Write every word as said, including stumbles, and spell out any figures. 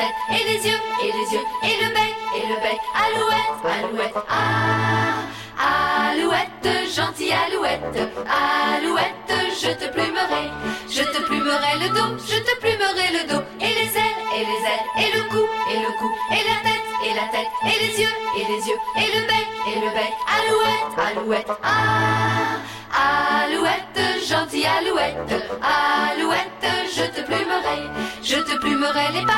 tête, et les yeux, et les yeux, et le bec, et le bec. Alouette, alouette, ah, alouette, gentille alouette, alouette, je te plumerai, je te plumerai le dos, je te plumerai le dos, et les ailes, et les ailes, et le cou, et le cou, et la tête, et la tête, et les yeux, et les yeux, et le bec, et le bec. Alouette, alouette, ah, alouette, gentille alouette, alouette, je te plumerai, je te plumerai les pattes.